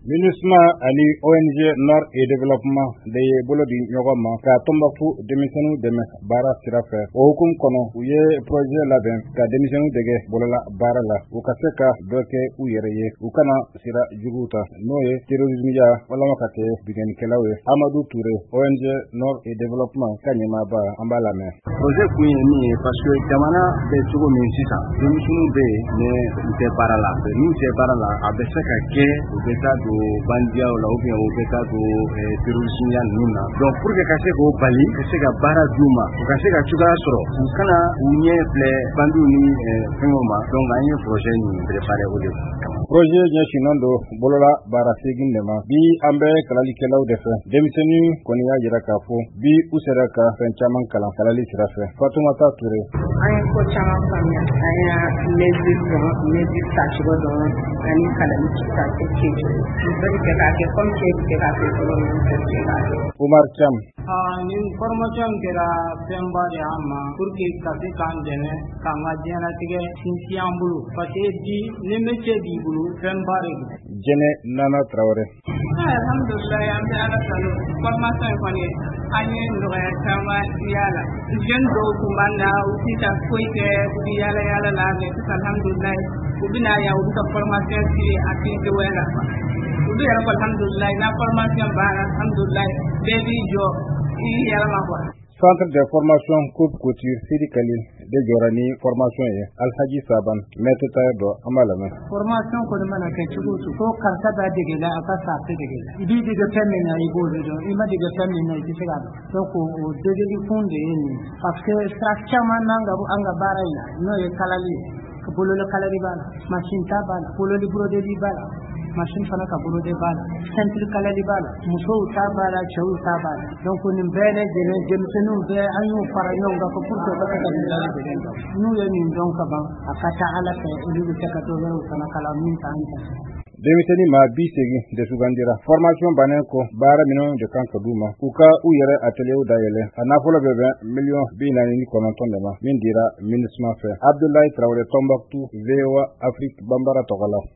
MINUSMA ani ONG Nord et Développement de ye bolo di ɲɔgɔn ma ka Tɔnbukutu denmisɛnninw dɛmɛ baara sira fɛ. O hukumu kɔnɔ u ye projet labɛn ka denmisɛnninw dege bolola baara la u ka se ka dɔ kɛ u yɛrɛ ye u kana sira juguw ta n'o ye terrorisme ya walama ka kɛ binkɛnikɛlaw ye. Amadou Touré ONG Nord et Développement ka ɲɛmaaba an b'a lamɛn. Projet kun ye min ye parce que jamana bɛ cogo min sisan denmisɛnninw bɛ yen mais u tɛ baara la n'u tɛ baara la a bɛ se ka kɛ u bɛ taa don bandiyaw la ou bien u bɛ taa don terrorisme ya ninnu na donc pour que ka se k'o bali ka se ka baara d'u ma u ka se ka cogoya sɔrɔ u kana u ɲɛ filɛ bandiw ni fɛnw ma donc an ye projet nin préparé o de kama. Projet ɲɛsinnen don bolola baara segin de ma bi an bɛ kalalikɛlaw de fɛ denmisɛnnin kɔni y'a jira k'a fɔ bi u sera ka fɛn caman kalan kalali sira fɛ. Fatumata Touré an ye ko caman faamuya an y'a mesure tacogo dɔn ani kalali tacogo bɛɛ bɛ kɛ k'a kɛ comme cɛ bɛ kɛ k'a kɛ cogo min bɛɛ bɛ kɛ k'a kɛ. Umar Cham nin formation kɛra fɛnba de an ma pour que ka se k'an dɛmɛ k'an ka diɲɛlatigɛ sinsin an bolo parce que bi ni métier b'i bolo fɛnba de don. Jɛnɛ Nana Traoré alhamdulilayi an bɛ ala tanu formation in kɔni an ye nɔgɔya caman y'a la jeune dɔw tun b'an na u tɛ ka foyi kɛ u bɛ yaala yaala la mais sisan alhamdulilayi u bɛna yan u bɛ ka formation sigi activité wɛrɛ la u bɛ yɛrɛ ko alhamdulilayi n'a formation banna alhamdulilayi bɛɛ b'i jɔ i yɛlɛma quoi. Centre de formation Coupe Couture Sidi Khalil de jɔra ni formation ye Alhaji Saban maître tailleur dɔ an b'a lamɛn. Formation kɔni mana kɛ cogo o cogo ko karisa b'a dege la a ka sa a tɛ dege la i b'i dege fɛn min na i b'o de dɔn i ma dege fɛn min na i tɛ se k'a dɔn donc o degeli kun de ye nin parce que sira caman n'an ka an ka baara in na n'o ye kalali ye bololi kalali b'a la machine ta b'a la bololi brodeli b'a la machine fana ka brode b'a la ceinture kalali b'a la musow ta b'a la cɛw ta b'a la donc nin bɛɛ lajɛlen denmisɛnninw bɛɛ an y'u fara ɲɔgɔn kan pour que u ka se ka nin lajɛlen dɔn n'u ye nin dɔn ka ban a ka ca ala fɛ olu bɛ se ka dɔ wɛrɛw fana kalan min t'an ta. Denmisɛnnin maa 80 de sugandira formation bannen kɔ baara minɛnw de kan ka d'u ma u ka u yɛrɛ atelier dayɛlɛ a nafolo bɛ bɛn $49 de ma min dira MINUSMA fɛ. Abdoulaye Traoré Tɔnbukutu VOA Afrique Bambara tɔgɔ la.